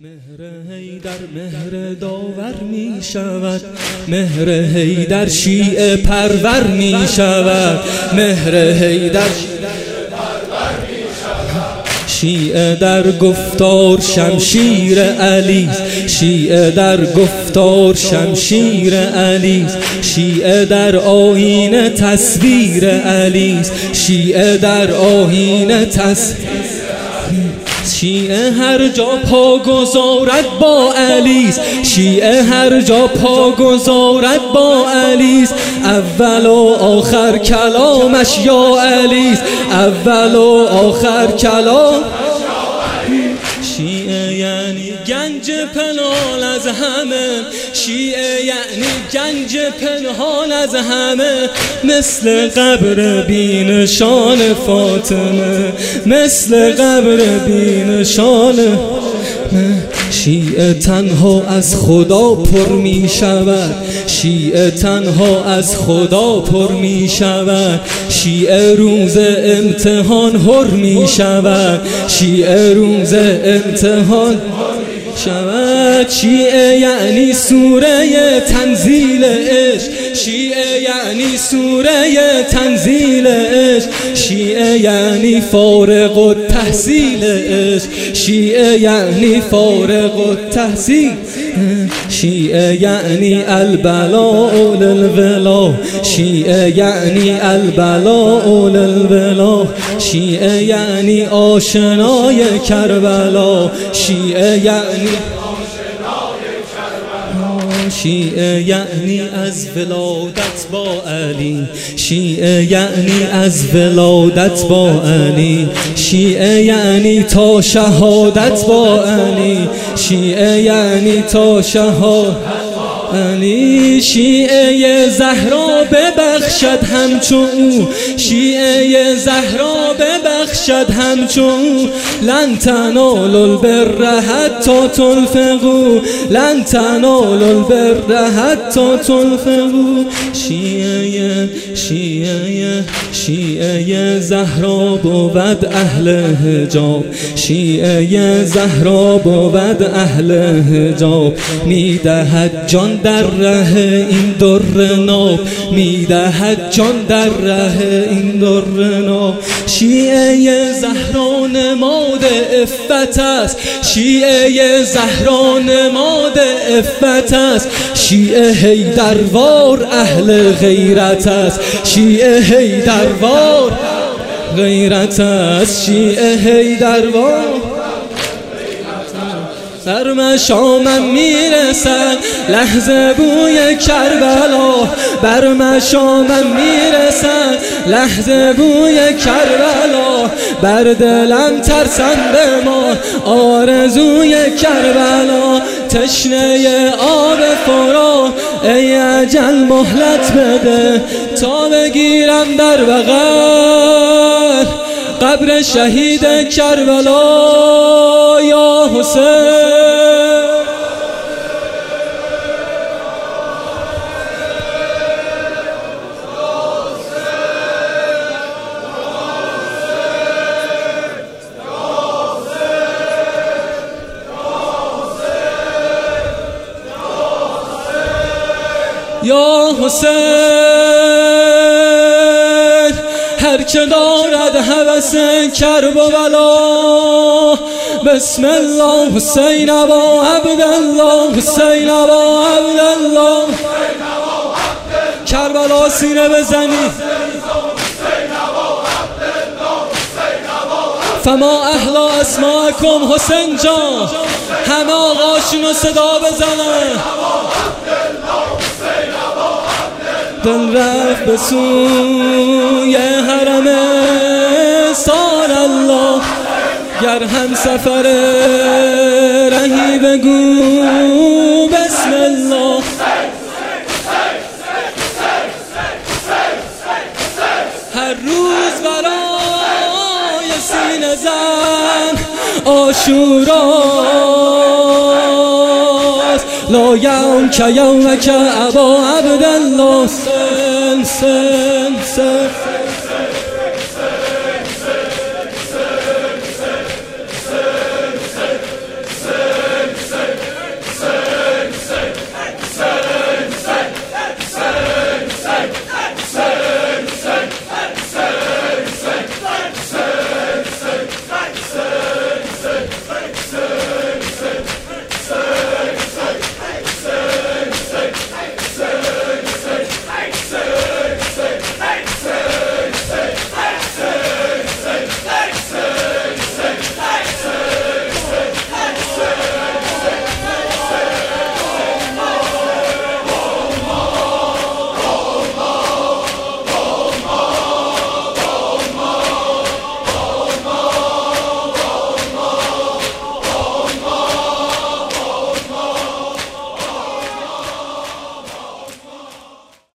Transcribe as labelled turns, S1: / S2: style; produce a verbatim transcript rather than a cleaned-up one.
S1: مهر حیدر مهر داور می شود، مهر حیدر شیعه پرور می شود، مهر حیدر شیعه در گفتار شمشیر علی، شیعه در گفتار شمشیر علی، شیعه در آیین تصویر علی، شیعه در آیین تصویر، شیعه هر جا پا گذارد با علیست، شیعه هر جا پا گذارد با علیست، اول و آخر کلامش یا علیست، اول و آخر کلام شیعه یعنی گنج پنهان از همه، شیعه یعنی گنج پنهان از همه، مثل قبر بی نشان فاطمه، مثل قبر بی نشان. شیعه تنها از خدا پر می شود، شیعه تنها از خدا پر می شود، شیعه روز امتحان هر می شود، شیعه روز امتحان شود، شیعه یعنی سوره تنزیل عشق، شیعه یعنی سوره تنزیل عشق، شیعه یعنی فارغ التحصیل عشق، شیعه یعنی فارغ التحصیل، شیعه یعنی البلاء للولا، شیعه یعنی البلاء للولا، شیعه یعنی آشنای کربلا، شیعه یعنی شیعه یعنی از ولادت با علی، شیعه یعنی از ولادت با علی، شیعه یعنی تا شهادت با علی، شیعه یعنی تا شهادت علی، شیعه زهرا ببخشد همچو او، شیعه زهرا ببخشد همچو او، لن تنالوا البر حتی تنفقوا، لن تنالوا البر حتی تنفقوا، شیعه شیعه شیعه زهرا بود اهل حجاب، شیعه زهرا بود اهل حجاب، میدهد جان در ره این در ناب، میدهد جان در ره این در ناب، شیعه زهرا نماد عفت است، شیعه زهرا نماد عفت است، شیعه حیدروار اهل غیرت است، شیعه حیدروار غیرت است، شیعه حیدروار در مشامم میرسد لحظه بوی کربلا، بر مشامم میرسد لحظه بوی کربلا، بر دلم ترسم بمان آرزوی کربلا، تشنه آب فرات ای اجل مهلت بده تا بگیرم در بغل قبر شهید کربلا یا حسین. یا حسین هر که دارد هوس کربلا، بسم الله حسین ابا عبدالله، حسین ابا عبدالله، کربلا سینه بزنی فما احلا اسماءکم حسین جان، همه آقاشون رو صدا بزنن، دل رفت به سوی حرم سار الله، گر هم سفر رهی بگو بسم الله، هر روز برای سینه زن عاشوراست، لا یوم که یوم که ابا عبدالله، سن سن سن